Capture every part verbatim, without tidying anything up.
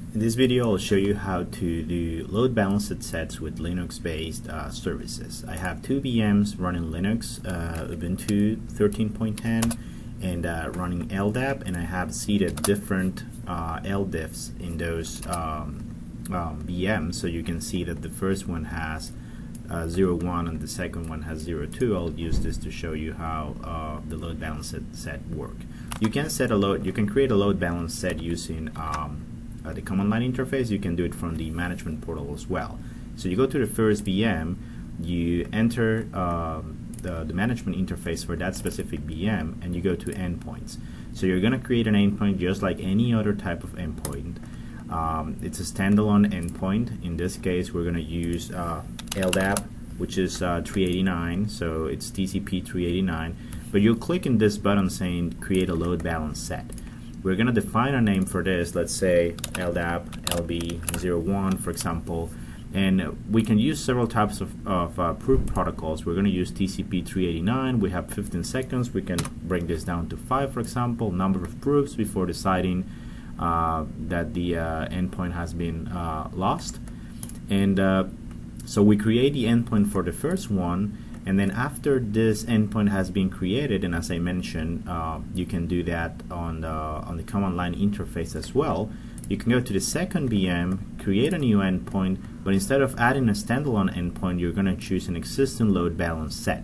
In this video, I'll show you how to do load balanced sets with Linux-based uh, services. I have two V Ms running Linux, uh, Ubuntu thirteen point ten, and uh, running L D A P, and I have seeded different uh, L D I Fs in those um, um, V Ms, so you can see that the first one has uh, zero one and the second one has zero two. I'll use this to show you how uh, the load balanced set work. You can set a load. You can create a load balanced set using um, Uh, the command line interface. You can do it from the management portal as well. So you go to the first V M, you enter uh, the, the management interface for that specific V M, and you go to endpoints. So you're going to create an endpoint just like any other type of endpoint. Um, it's a standalone endpoint. In this case, we're going to use uh, L D A P, which is uh, three eighty-nine, so it's T C P three eighty-nine. But you'll click in this button saying create a load balance set. We're going to define a name for this, let's say L D A P L B zero one, for example, and we can use several types of, of uh, proof protocols. We're going to use T C P three eighty-nine. We have fifteen seconds. We can bring this down to five, for example, number of proofs before deciding uh, that the uh, endpoint has been uh, lost. And uh, so we create the endpoint for the first one. And then after this endpoint has been created, and as I mentioned, uh, you can do that on the, on the command line interface as well. You can go to the second V M, create a new endpoint, but instead of adding a standalone endpoint, you're going to choose an existing load balance set.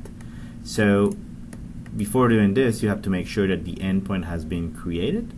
So before doing this, you have to make sure that the endpoint has been created.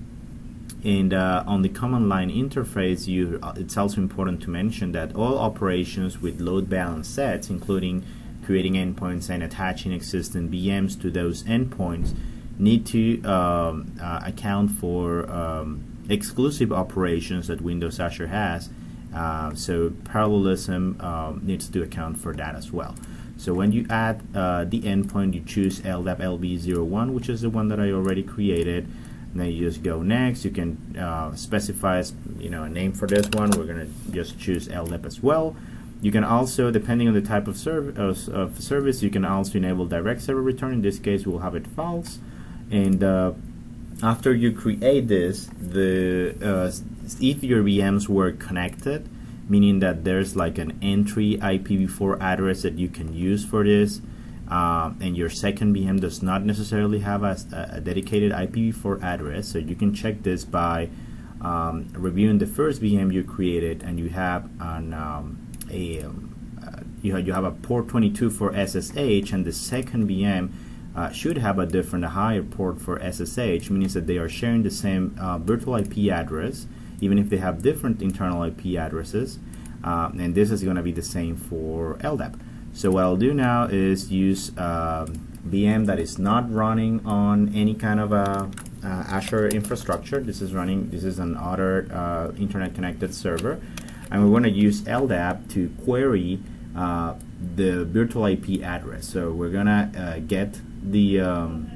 And uh, on the command line interface, you, uh, it's also important to mention that all operations with load balance sets, including creating endpoints and attaching existing V Ms to those endpoints, need to um, uh, account for um, exclusive operations that Windows Azure has. Uh, so parallelism um, needs to account for that as well. So when you add uh, the endpoint, you choose L D A P L B zero one, which is the one that I already created. And then you just go next. You can uh, specify, you know, a name for this one. We're going to just choose L D A P as well. You can also, depending on the type of, serv of, of service, you can also enable direct server return. In this case, we'll have it false. And uh, after you create this, the uh, if your V Ms were connected, meaning that there's like an entry I P v four address that you can use for this, uh, and your second V M does not necessarily have a, a dedicated I P v four address, so you can check this by um, reviewing the first V M you created, and you have an um, A, um, uh, you, have, you have a port twenty-two for S S H, and the second V M uh, should have a different, a higher port for S S H, meaning that they are sharing the same uh, virtual I P address, even if they have different internal I P addresses. Uh, and this is going to be the same for L D A P. So what I'll do now is use uh, V M that is not running on any kind of a uh, Azure infrastructure. This is running. This is an other uh, internet connected server. And we're going to use L D A P to query uh, the virtual I P address. So we're going to uh, get the um,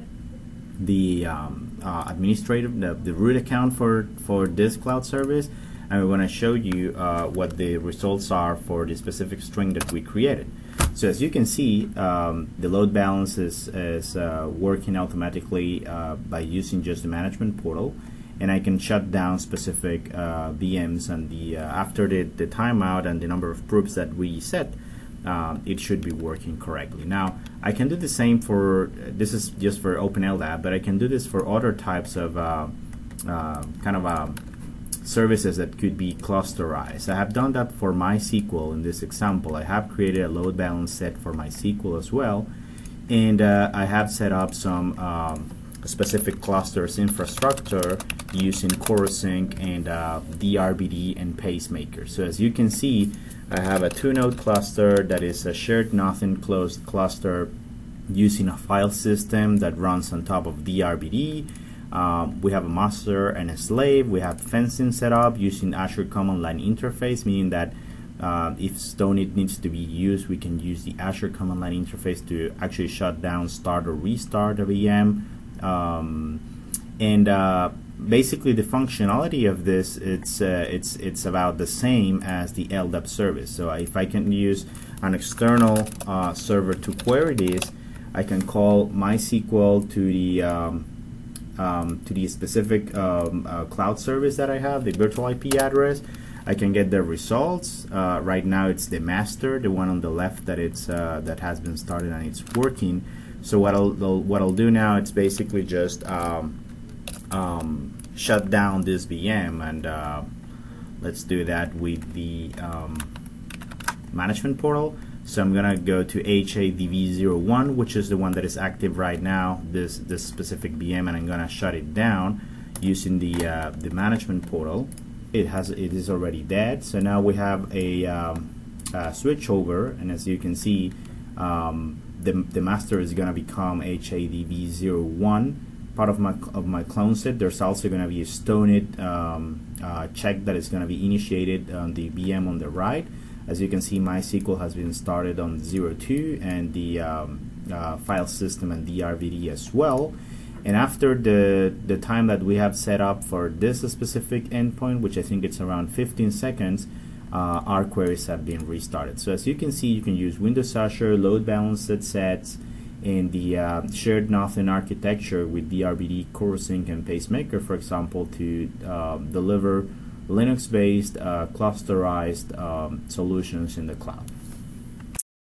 the um, uh, administrative, the, the root account for, for this cloud service, and we're going to show you uh, what the results are for the specific string that we created. So as you can see, um, the load balance is, is uh, working automatically uh, by using just the management portal. And I can shut down specific uh, V Ms, and the uh, after the, the timeout and the number of proofs that we set, uh, it should be working correctly. Now, I can do the same for, this is just for Open L D A P, but I can do this for other types of uh, uh, kind of uh, services that could be clusterized. I have done that for MySQL in this example. I have created a load balance set for MySQL as well, and uh, I have set up some um, specific clusters infrastructure using CoroSync and uh, D R B D and Pacemaker. So as you can see, I have a two-node cluster that is a shared nothing closed cluster using a file system that runs on top of D R B D. Um, we have a master and a slave. We have fencing set up using Azure Command Line Interface, meaning that uh, if Stoneit needs to be used, we can use the Azure Command Line Interface to actually shut down, start, or restart a V M. Um, and uh, basically the functionality of this, it's uh, it's it's about the same as the L D A P service. So if I can use an external uh, server to query this, I can call MySQL to the um, um, to the specific um, uh, cloud service that I have, the virtual I P address, I can get the results. Uh, right now it's the master, the one on the left that it's uh, that has been started and it's working. So what I'll what I'll do now, it's basically just um, um, shut down this V M, and uh, let's do that with the um, management portal. So I'm gonna go to H A D V zero one, which is the one that is active right now, this this specific V M, and I'm gonna shut it down using the uh, the management portal. It has it is already dead. So now we have a, um, a switch over, and as you can see, um, the the master is gonna become H A D V zero one. Part of my of my clone set. There's also gonna be a Stoneit um, uh, check that is gonna be initiated on the V M on the right. As you can see, MySQL has been started on zero two, and the um, uh, file system and D R V D as well. And after the the time that we have set up for this specific endpoint, which I think it's around fifteen seconds, uh, our queries have been restarted. So as you can see, you can use Windows Azure load balanced sets in the uh, shared Nothing architecture with D R V D, CoreSync, and PaceMaker, for example, to uh, deliver Linux-based uh, clusterized um, solutions in the cloud.